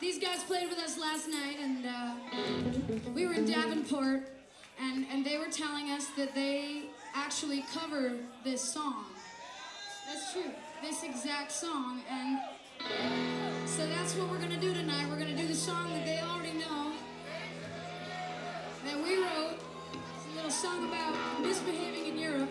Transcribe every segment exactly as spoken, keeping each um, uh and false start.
these guys played with us last night, and uh, we were in Davenport, and, and they were telling us that they actually cover this song. That's true, this exact song, and so that's what we're gonna do tonight. We're gonna do the song that they already know, that we wrote. It's a little song about misbehaving in Europe.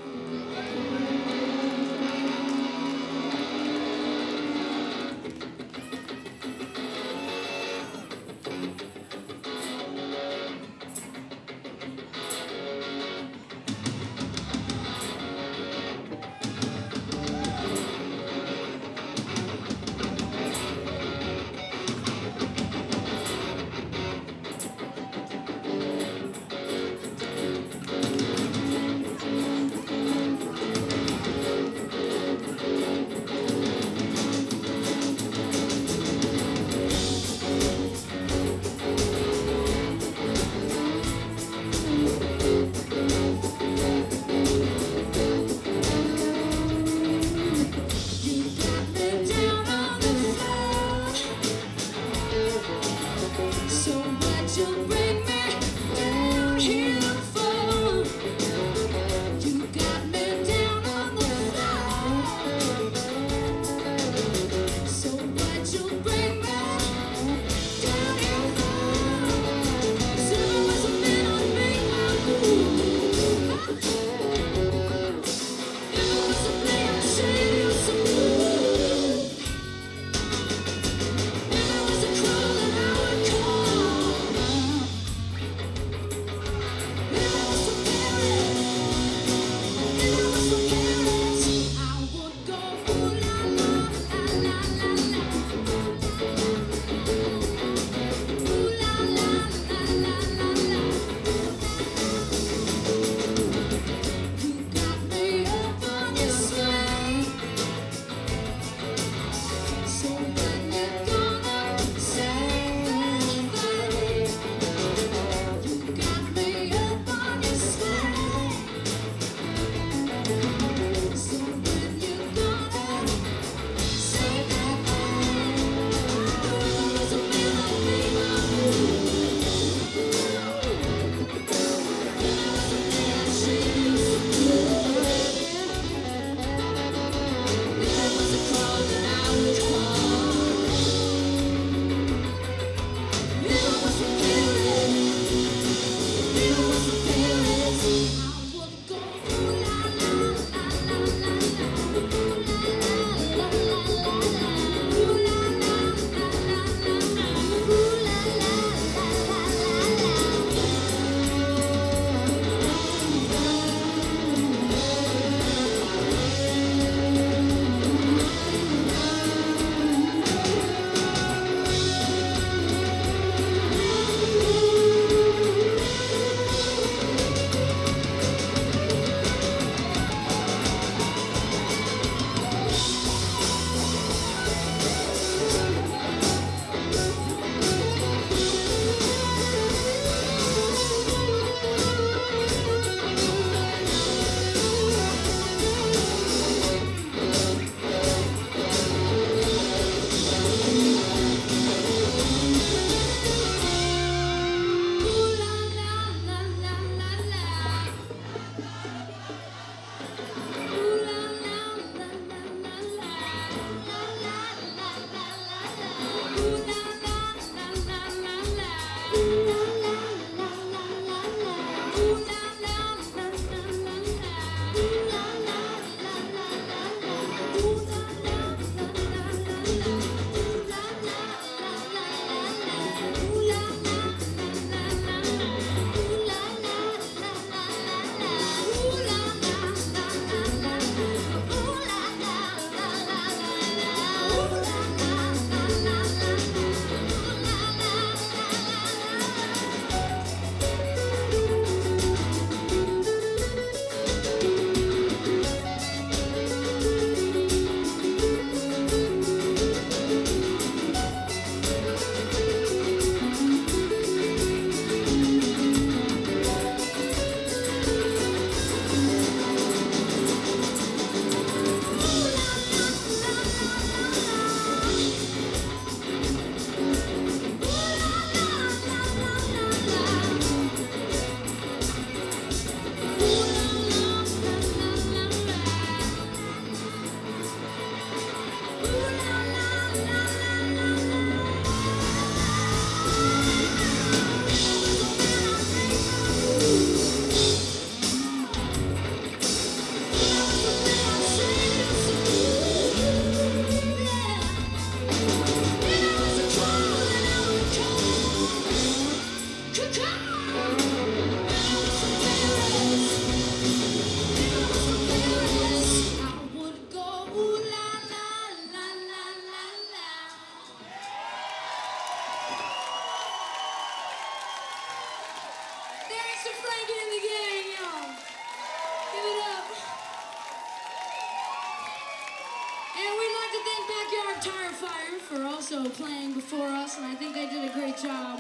playing before us, and I think they did a great job.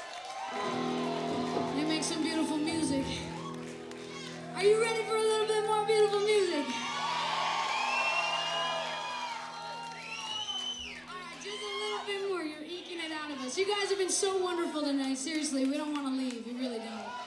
They make some beautiful music. Are you ready for a little bit more beautiful music? All right, just a little bit more. You're eking it out of us. You guys have been so wonderful tonight. Seriously, we don't want to leave. We really don't.